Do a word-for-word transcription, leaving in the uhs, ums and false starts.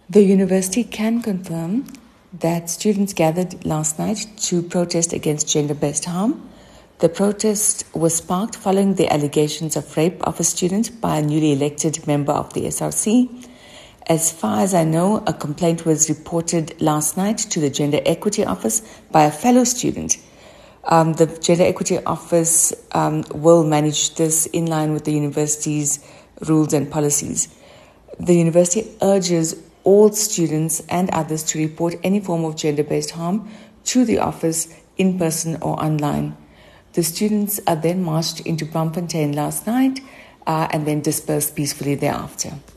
The university can confirm that students gathered last night to protest against gender-based harm. The protest was sparked following the allegations of rape of a student by a newly elected member of the S R C. As far as I know, a complaint was reported last night to the Gender Equity Office by a fellow student. Um, the Gender Equity Office um, will manage this in line with the university's rules and policies. The university urges all students and others to report any form of gender-based harm to the office in person or online. The students are then marched into Braamfontein last night uh, and then dispersed peacefully thereafter.